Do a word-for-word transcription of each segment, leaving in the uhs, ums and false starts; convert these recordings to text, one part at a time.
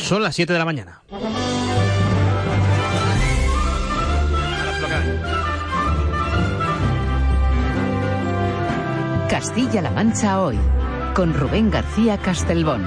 Son las siete de la mañana. Castilla-La Mancha hoy, con Rubén García Castelbón.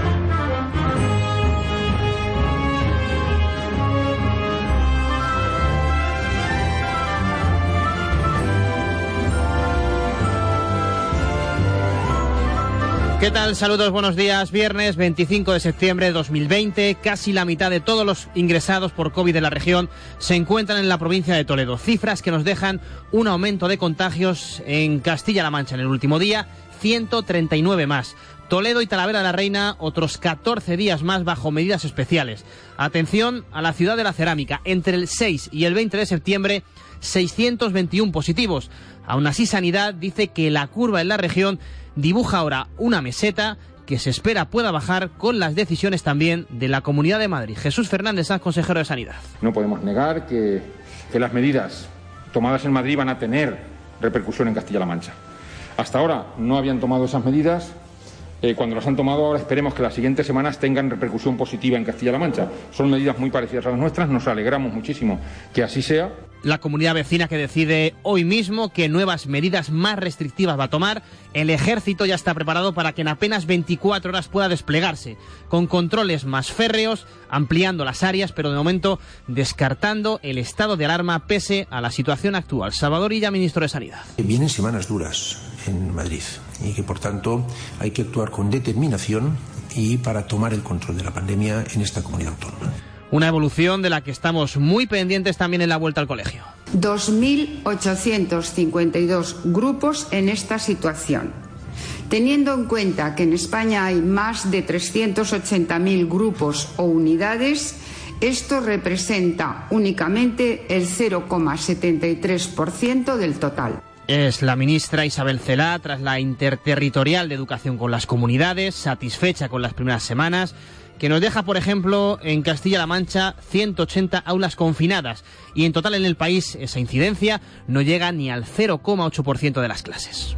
¿Qué tal? Saludos, buenos días. Viernes veinticinco de septiembre de dos mil veinte. Casi la mitad de todos los ingresados por COVID en la región se encuentran en la provincia de Toledo. Cifras que nos dejan un aumento de contagios en Castilla-La Mancha en el último día, ciento treinta y nueve más. Toledo y Talavera de la Reina, otros catorce días más bajo medidas especiales. Atención a la ciudad de la cerámica. Entre el seis y el veinte de septiembre, seiscientos veintiuno positivos. Aún así, Sanidad dice que la curva en la región dibuja ahora una meseta que se espera pueda bajar con las decisiones también de la Comunidad de Madrid. Jesús Fernández Sanz, consejero de Sanidad. No podemos negar que, que las medidas tomadas en Madrid van a tener repercusión en Castilla-La Mancha. Hasta ahora no habían tomado esas medidas. Eh, cuando las han tomado ahora esperemos que las siguientes semanas tengan repercusión positiva en Castilla-La Mancha. Son medidas muy parecidas a las nuestras, nos alegramos muchísimo que así sea. La comunidad vecina que decide hoy mismo qué nuevas medidas más restrictivas va a tomar. El ejército ya está preparado para que en apenas veinticuatro horas pueda desplegarse, con controles más férreos, ampliando las áreas, pero de momento descartando el estado de alarma pese a la situación actual. Salvador Illa, ministro de Sanidad. Vienen semanas duras en Madrid y que por tanto hay que actuar con determinación y para tomar el control de la pandemia en esta comunidad autónoma. Una evolución de la que estamos muy pendientes también en la vuelta al colegio. dos mil ochocientos cincuenta y dos grupos en esta situación. Teniendo en cuenta que en España hay más de trescientos ochenta mil grupos o unidades, esto representa únicamente el cero coma setenta y tres por ciento del total. Es la ministra Isabel Celaá, tras la interterritorial de educación con las comunidades, satisfecha con las primeras semanas, que nos deja, por ejemplo, en Castilla-La Mancha ciento ochenta aulas confinadas y en total en el país esa incidencia no llega ni al cero coma ocho por ciento de las clases.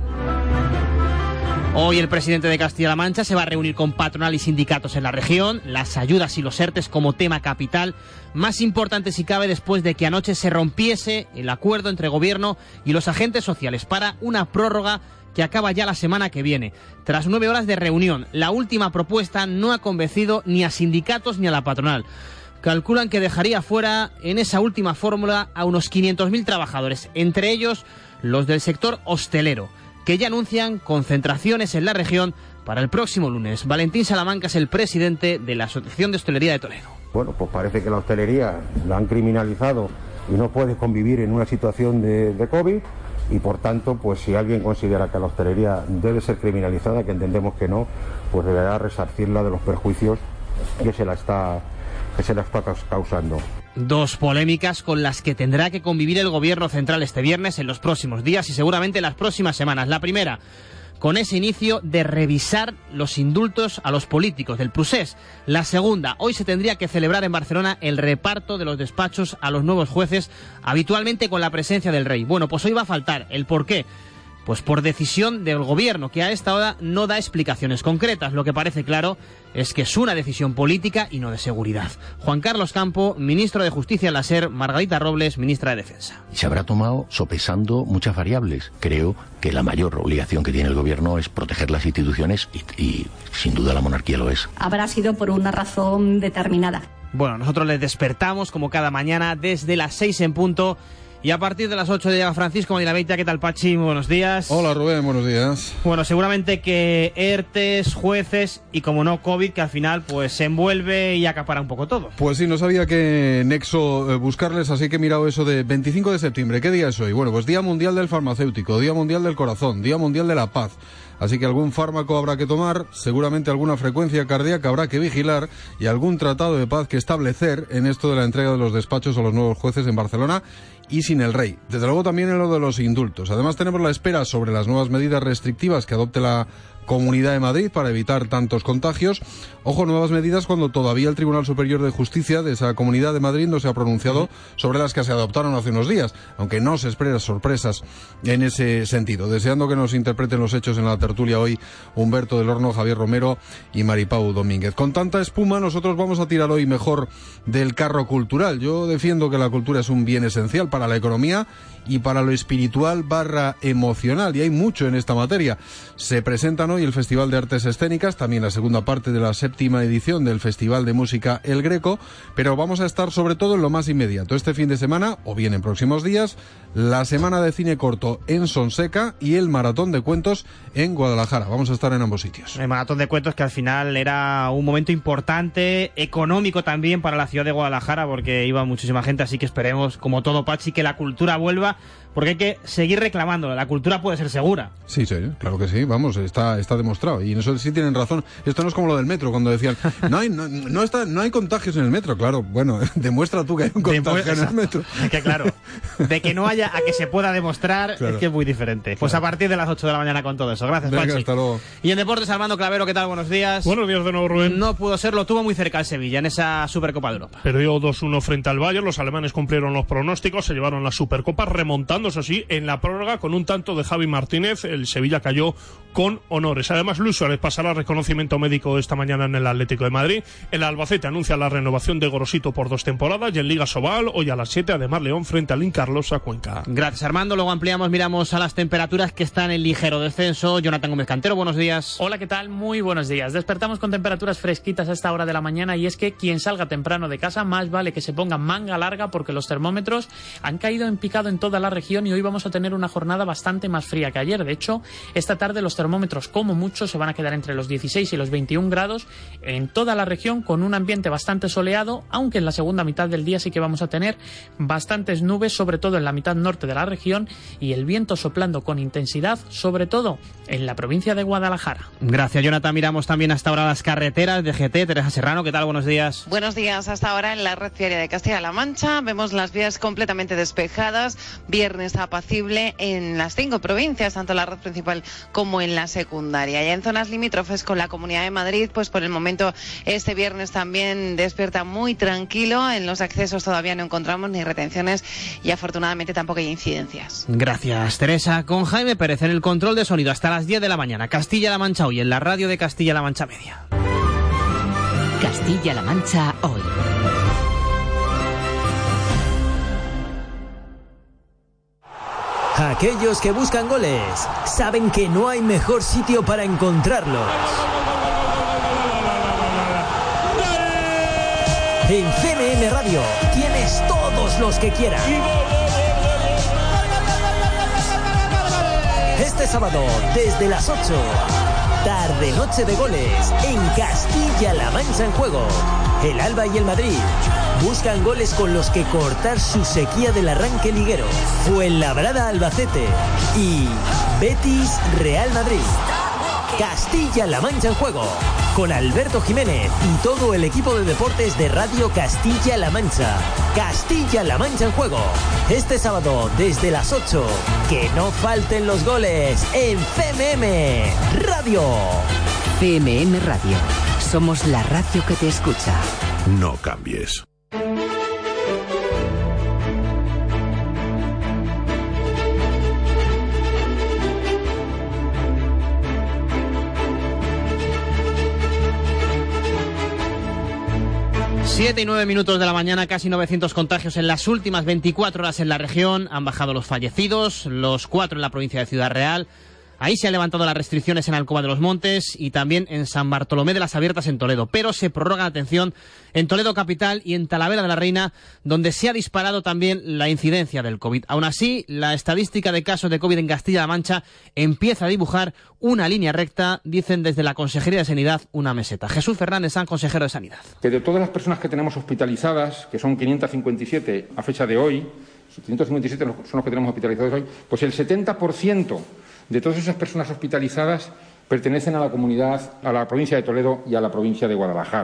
Hoy el presidente de Castilla-La Mancha se va a reunir con patronal y sindicatos en la región, las ayudas y los ERTES como tema capital, más importante si cabe después de que anoche se rompiese el acuerdo entre gobierno y los agentes sociales para una prórroga que acaba ya la semana que viene. Tras nueve horas de reunión, la última propuesta no ha convencido ni a sindicatos ni a la patronal. Calculan que dejaría fuera en esa última fórmula a unos quinientos mil trabajadores, entre ellos los del sector hostelero, que ya anuncian concentraciones en la región para el próximo lunes. Valentín Salamanca es el presidente de la Asociación de Hostelería de Toledo. Bueno, pues parece que la hostelería la han criminalizado y no puede convivir en una situación de, de COVID. Y por tanto, pues si alguien considera que la hostelería debe ser criminalizada, que entendemos que no, pues deberá resarcirla de los perjuicios que se la está, que se la está causando. Dos polémicas con las que tendrá que convivir el gobierno central este viernes, en los próximos días y seguramente en las próximas semanas. La primera, con ese inicio de revisar los indultos a los políticos del procés. La segunda, hoy se tendría que celebrar en Barcelona el reparto de los despachos a los nuevos jueces, habitualmente con la presencia del rey. Bueno, pues hoy va a faltar. ¿El por qué? Pues por decisión del gobierno, que a esta hora no da explicaciones concretas. Lo que parece claro es que es una decisión política y no de seguridad. Juan Carlos Campo, ministro de Justicia en la SER, Margarita Robles, ministra de Defensa. Se habrá tomado sopesando muchas variables. Creo que la mayor obligación que tiene el gobierno es proteger las instituciones y, y sin duda la monarquía lo es. Habrá sido por una razón determinada. Bueno, nosotros les despertamos como cada mañana desde las seis en punto. Y a partir de las ocho llega Francisco Madinaveita. ¿Qué tal, Pachi? Muy buenos días. Hola, Rubén, buenos días. Bueno, seguramente que ERTES, jueces y, como no, COVID, que al final pues se envuelve y acapara un poco todo. Pues sí, no sabía qué nexo eh, buscarles, así que he mirado eso de veinticinco de septiembre. ¿Qué día es hoy? Bueno, pues Día Mundial del Farmacéutico, Día Mundial del Corazón, Día Mundial de la Paz. Así que algún fármaco habrá que tomar, seguramente alguna frecuencia cardíaca habrá que vigilar y algún tratado de paz que establecer en esto de la entrega de los despachos a los nuevos jueces en Barcelona y sin el rey. Desde luego también en lo de los indultos. Además tenemos la espera sobre las nuevas medidas restrictivas que adopte la Comunidad de Madrid para evitar tantos contagios. Ojo, nuevas medidas cuando todavía el Tribunal Superior de Justicia de esa Comunidad de Madrid no se ha pronunciado sobre las que se adoptaron hace unos días, aunque no se esperan sorpresas en ese sentido. Deseando que nos interpreten los hechos en la tertulia hoy Humberto del Horno, Javier Romero y Maripau Domínguez. Con tanta espuma nosotros vamos a tirar hoy mejor del carro cultural. Yo defiendo que la cultura es un bien esencial para la economía y para lo espiritual barra emocional, y hay mucho en esta materia. Se presentan hoy el Festival de Artes Escénicas, también la segunda parte de la séptima edición del Festival de Música El Greco, pero vamos a estar sobre todo en lo más inmediato. Este fin de semana, o bien en próximos días, la Semana de Cine Corto en Sonseca y el Maratón de Cuentos en Guadalajara. Vamos a estar en ambos sitios. El Maratón de Cuentos que al final era un momento importante, económico también para la ciudad de Guadalajara, porque iba muchísima gente, así que esperemos, como todo, Pachi, que la cultura vuelva, porque hay que seguir reclamándolo. La cultura puede ser segura. Sí, sí, claro que sí, vamos, está está demostrado, y en eso sí tienen razón. Esto no es como lo del metro, cuando decían, no hay no, no está no hay contagios en el metro. Claro, bueno, demuestra tú que hay un contagio en el metro. Es que claro, de que no haya a que se pueda demostrar, claro, es que es muy diferente. Pues claro, a partir de las ocho de la mañana con todo eso. Gracias, Venga, Pachi. Hasta luego. Y en Deportes, Armando Clavero, ¿qué tal? Buenos días. Buenos días de nuevo, Rubén. No pudo serlo, tuvo muy cerca el Sevilla en esa Supercopa de Europa. Perdió dos uno frente al Bayern, los alemanes cumplieron los pronósticos, se llevaron la Supercopa, remontándose así en la prórroga con un tanto de Javi Martínez. El Sevilla cayó con honores. Además, Luis Suárez pasará reconocimiento médico esta mañana en el Atlético de Madrid. El Albacete anuncia la renovación de Gorosito por dos temporadas, y en Liga Sobal, hoy a las siete, además León frente al Incarlosa Cuenca. Gracias, Armando. Luego ampliamos, miramos a las temperaturas que están en ligero descenso. Jonathan Gómez Cantero, buenos días. Hola, ¿qué tal? Muy buenos días. Despertamos con temperaturas fresquitas a esta hora de la mañana, y es que quien salga temprano de casa más vale que se ponga manga larga, porque los termómetros han caído en picado en toda la región y hoy vamos a tener una jornada bastante más fría que ayer. De hecho, esta tarde los termómetros como mucho se van a quedar entre los dieciséis y los veintiún grados en toda la región, con un ambiente bastante soleado, aunque en la segunda mitad del día sí que vamos a tener bastantes nubes, sobre todo en la mitad norte de la región, y el viento soplando con intensidad, sobre todo en la provincia de Guadalajara. Gracias, Jonathan. Miramos también hasta ahora las carreteras de G T. Teresa Serrano, ¿qué tal? Buenos días. Buenos días. Hasta ahora en la red viaria de Castilla-La Mancha vemos las vías completamente despejadas, viernes apacible en las cinco provincias, tanto en la red principal como en la secundaria. Y en zonas limítrofes con la Comunidad de Madrid, pues por el momento este viernes también despierta muy tranquilo. En los accesos todavía no encontramos ni retenciones y afortunadamente tampoco hay incidencias. Gracias, Teresa. Con Jaime Pérez en el control de sonido hasta las diez de la mañana. Castilla-La Mancha hoy en la radio de Castilla-La Mancha Media. Castilla-La Mancha hoy. Aquellos que buscan goles saben que no hay mejor sitio para encontrarlos. En C M M Radio tienes todos los que quieras. Este sábado, desde las ocho, tarde noche de goles en Castilla-La Mancha en juego. El Alba y el Madrid buscan goles con los que cortar su sequía del arranque liguero. Fuenlabrada Albacete y Betis Real Madrid. Castilla-La Mancha en juego, con Alberto Jiménez y todo el equipo de deportes de Radio Castilla-La Mancha. Castilla-La Mancha en juego, este sábado desde las ocho. Que no falten los goles en C M M Radio. C M M Radio. Somos la radio que te escucha. No cambies. Siete y nueve minutos de la mañana, casi novecientos contagios en las últimas veinticuatro horas en la región. Han bajado los fallecidos, los cuatro en la provincia de Ciudad Real. Ahí se han levantado las restricciones en Alcoba de los Montes y también en San Bartolomé de las Abiertas en Toledo. Pero se prorroga, atención, en Toledo capital y en Talavera de la Reina, donde se ha disparado también la incidencia del COVID. Aún así, la estadística de casos de COVID en Castilla-La Mancha empieza a dibujar una línea recta, dicen desde la Consejería de Sanidad, una meseta. Jesús Fernández San, consejero de Sanidad. Que de todas las personas que tenemos hospitalizadas, que son quinientos cincuenta y siete a fecha de hoy, quinientos cincuenta y siete son los que tenemos hospitalizados hoy, pues el setenta por ciento de todas esas personas hospitalizadas pertenecen a la comunidad, a la provincia de Toledo y a la provincia de Guadalajara.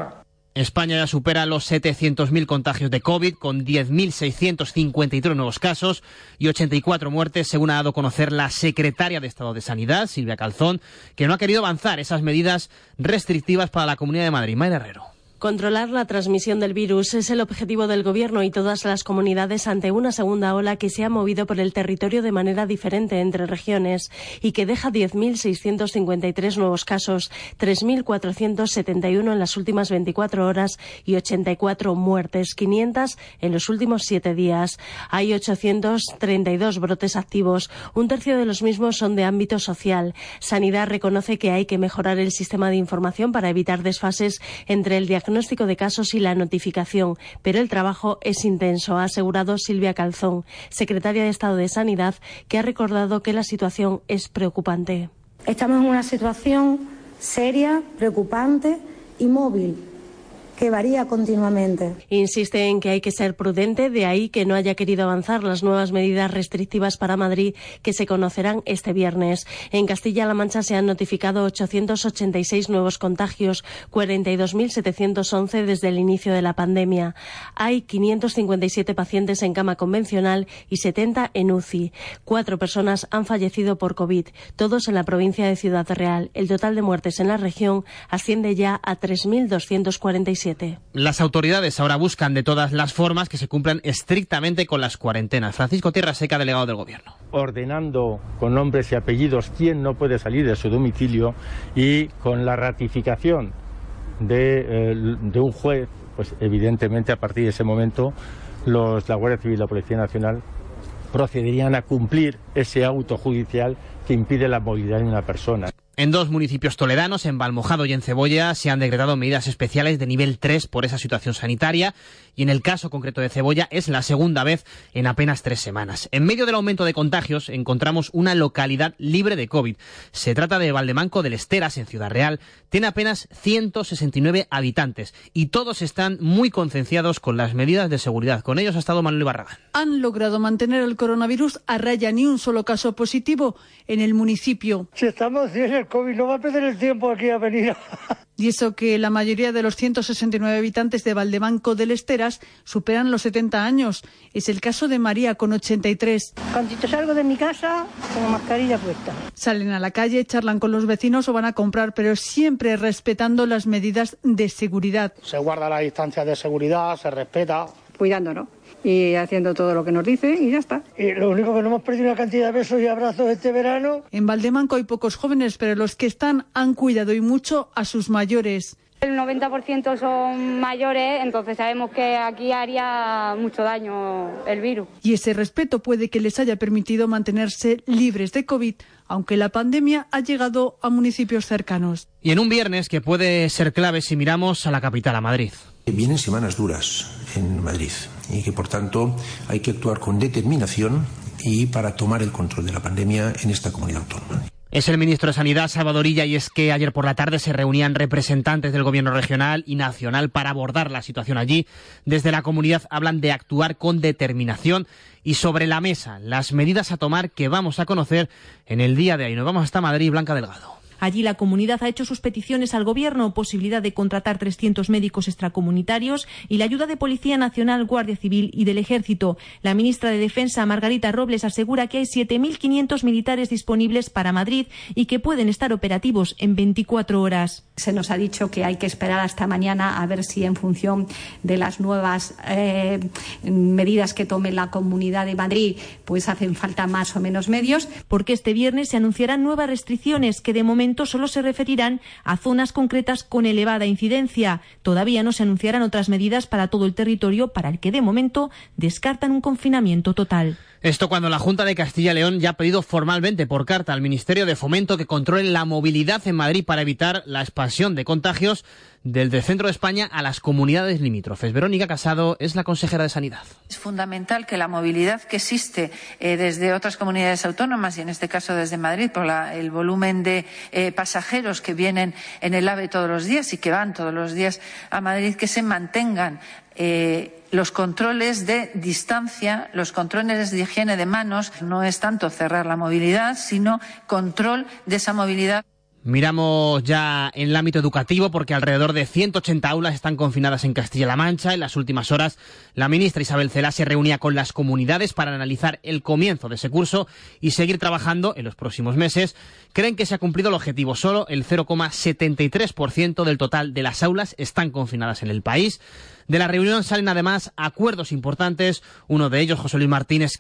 España ya supera los setecientos mil contagios de COVID, con diez mil seiscientos cincuenta y tres nuevos casos y ochenta y cuatro muertes, según ha dado a conocer la secretaria de Estado de Sanidad, Silvia Calzón, que no ha querido avanzar esas medidas restrictivas para la Comunidad de Madrid. Mayra Herrero. Controlar la transmisión del virus es el objetivo del Gobierno y todas las comunidades ante una segunda ola que se ha movido por el territorio de manera diferente entre regiones y que deja diez mil seiscientos cincuenta y tres nuevos casos, tres mil cuatrocientos setenta y uno en las últimas veinticuatro horas y ochenta y cuatro muertes, quinientos en los últimos siete días. Hay ochocientos treinta y dos brotes activos, un tercio de los mismos son de ámbito social. Sanidad reconoce que hay que mejorar el sistema de información para evitar desfases entre el diagnóstico diagnóstico de casos y la notificación, pero el trabajo es intenso, ha asegurado Silvia Calzón, secretaria de Estado de Sanidad, que ha recordado que la situación es preocupante. Estamos en una situación seria, preocupante y móvil, que varía continuamente. Insiste en que hay que ser prudente, de ahí que no haya querido avanzar las nuevas medidas restrictivas para Madrid que se conocerán este viernes. En Castilla-La Mancha se han notificado ochocientos ochenta y seis nuevos contagios, cuarenta y dos mil setecientos once desde el inicio de la pandemia. Hay quinientos cincuenta y siete pacientes en cama convencional y setenta en U C I. Cuatro personas han fallecido por COVID, todos en la provincia de Ciudad Real. El total de muertes en la región asciende ya a tres mil doscientos cuarenta y siete. Las autoridades ahora buscan de todas las formas que se cumplan estrictamente con las cuarentenas. Francisco Tierra Seca, delegado del Gobierno. Ordenando con nombres y apellidos quién no puede salir de su domicilio y con la ratificación de, eh, de un juez, pues evidentemente a partir de ese momento los, la Guardia Civil y la Policía Nacional procederían a cumplir ese auto judicial que impide la movilidad de una persona. En dos municipios toledanos, en Valmojado y en Cebolla, se han decretado medidas especiales de nivel tres por esa situación sanitaria y en el caso concreto de Cebolla es la segunda vez en apenas tres semanas. En medio del aumento de contagios encontramos una localidad libre de COVID. Se trata de Valdemanco del Esteras, en Ciudad Real. Tiene apenas ciento sesenta y nueve habitantes y todos están muy concienciados con las medidas de seguridad. Con ellos ha estado Manuel Barragán. Han logrado mantener el coronavirus a raya, ni un solo caso positivo en el municipio. Si estamos bien, el COVID no va a perder el tiempo aquí a venir. Y eso que la mayoría de los ciento sesenta y nueve habitantes de Valdemanco del Esteras superan los setenta años. Es el caso de María, con ochenta y tres. Cuando salgo de mi casa, con mascarilla puesta. Salen a la calle, charlan con los vecinos o van a comprar, pero siempre respetando las medidas de seguridad. Se guarda la distancia de seguridad, se respeta. Cuidándonos y haciendo todo lo que nos dice y ya está. Y lo único que no hemos perdido una cantidad de besos y abrazos este verano. En Valdemanco hay pocos jóvenes, pero los que están han cuidado y mucho a sus mayores. El noventa por ciento son mayores, entonces sabemos que aquí haría mucho daño el virus. Y ese respeto puede que les haya permitido mantenerse libres de COVID, aunque la pandemia ha llegado a municipios cercanos. Y en un viernes que puede ser clave si miramos a la capital, a Madrid. Vienen semanas duras en Madrid y que por tanto hay que actuar con determinación y para tomar el control de la pandemia en esta comunidad autónoma. Es el ministro de Sanidad, Salvador Illa, y es que ayer por la tarde se reunían representantes del gobierno regional y nacional para abordar la situación allí. Desde la comunidad hablan de actuar con determinación y sobre la mesa las medidas a tomar que vamos a conocer en el día de hoy. Nos vamos hasta Madrid, Blanca Delgado. Allí la comunidad ha hecho sus peticiones al Gobierno, posibilidad de contratar trescientos médicos extracomunitarios y la ayuda de Policía Nacional, Guardia Civil y del Ejército. La ministra de Defensa, Margarita Robles, asegura que hay siete mil quinientos militares disponibles para Madrid y que pueden estar operativos en veinticuatro horas. Se nos ha dicho que hay que esperar hasta mañana a ver si en función de las nuevas eh, medidas que tome la Comunidad de Madrid, pues hacen falta más o menos medios. Porque este viernes se anunciarán nuevas restricciones que de momento solo se referirán a zonas concretas con elevada incidencia. Todavía no se anunciarán otras medidas para todo el territorio, para el que de momento descartan un confinamiento total. Esto cuando la Junta de Castilla y León ya ha pedido formalmente por carta al Ministerio de Fomento que controle la movilidad en Madrid para evitar la expansión de contagios del centro de España a las comunidades limítrofes. Verónica Casado es la consejera de Sanidad. Es fundamental que la movilidad que existe eh, desde otras comunidades autónomas y en este caso desde Madrid por la, el volumen de eh, pasajeros que vienen en el AVE todos los días y que van todos los días a Madrid, que se mantengan eh, los controles de distancia, los controles de higiene de manos. No es tanto cerrar la movilidad, sino control de esa movilidad. Miramos ya en el ámbito educativo porque alrededor de ciento ochenta aulas están confinadas en Castilla-La Mancha. En las últimas horas, la ministra Isabel Celaá se reunía con las comunidades para analizar el comienzo de ese curso y seguir trabajando en los próximos meses. Creen que se ha cumplido el objetivo. Solo el cero coma setenta y tres por ciento del total de las aulas están confinadas en el país. De la reunión salen además acuerdos importantes. Uno de ellos, José Luis Martínez,